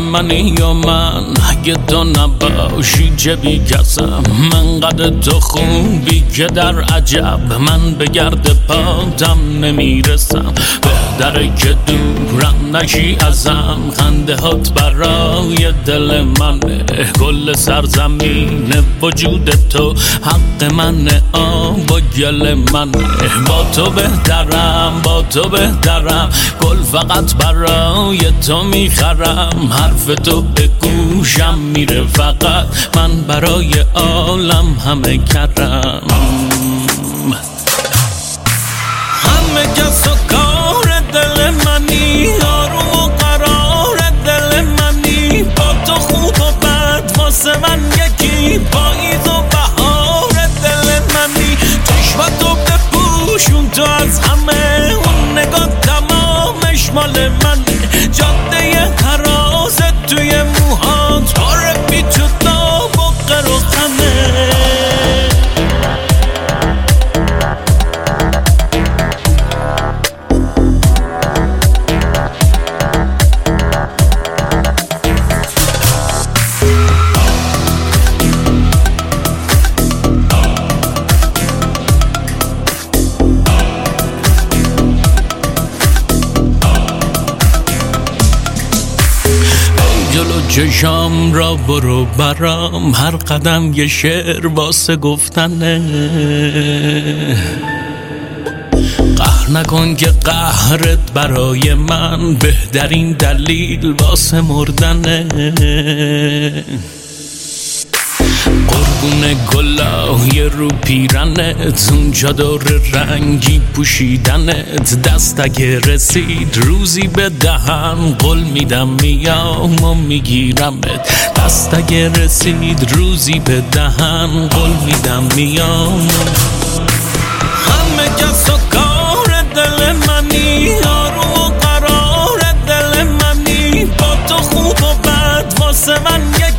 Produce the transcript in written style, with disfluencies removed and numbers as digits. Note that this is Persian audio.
منی یا من اگه تو نباشی چه بی کسم من قد تو خوبی که در عجب من به گرد پاتم نمیرسم بهتره که دورم نشی ازم خنده هات برای دل منه کل سرزمین وجود تو حق منه آب و گل منه با تو بهترم با تو بهترم گل فقط برای تو میخرم حرف تو به گوشم میره فقط من برای عالم همه کرم همه کس و کار دل منی آروم و قرار دل منی با تو خوب و بد واسه من یکی پاییز و بهار دل منی چشمتو بپوشون تو از همه اون نگاه تمامش مال منه جاده هراست توی موهات تاره بی تو داب و قر و خمه جلو چشام را برو برام هر قدم یه شعر واسه گفتنه قهر نکن که قهرت برای من بهترین دلیل واسه مردنه قربون گلای رو پیرنت اونجا دور رنگی پوشیدنت دست اگه رسید روزی به دهن قول میدم میام و میگیرمت دست اگه رسید روزی به دهن قول میدم میام همه کس و کار دل منی آروم و قرار دل منی با تو خوب و بد واسه من یک